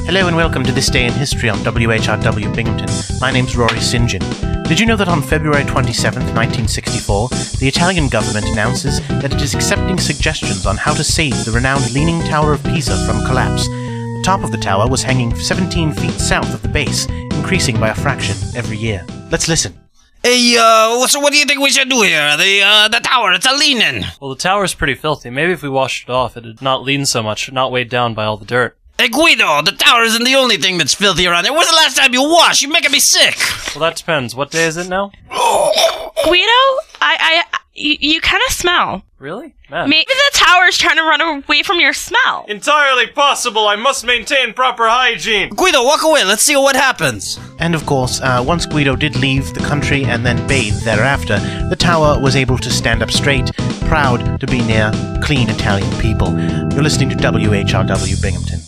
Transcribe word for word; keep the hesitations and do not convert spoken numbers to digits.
Hello and welcome to This Day in History on W H R W Binghamton. My name's Rory St John. Did you know that on February twenty-seventh, nineteen sixty-four, the Italian government announces that it is accepting suggestions on how to save the renowned Leaning Tower of Pisa from collapse? The top of the tower was hanging seventeen feet south of the base, increasing by a fraction every year. Let's listen. Hey, uh, so what do you think we should do here? The, uh, the tower, it's a leaning. Well, the tower's pretty filthy. Maybe if we washed it off, it'd not lean so much, not weighed down by all the dirt. Hey, Guido, the tower isn't the only thing that's filthy around here. When's the last time you washed? You're making me sick. Well, that depends. What day is it now? Guido, I, I, you, you kind of smell. Really? Man. Maybe the tower's trying to run away from your smell. Entirely possible. I must maintain proper hygiene. Guido, walk away. Let's see what happens. And of course, uh, once Guido did leave the country and then bathe thereafter, the tower was able to stand up straight, proud to be near clean Italian people. You're listening to W H R W Binghamton.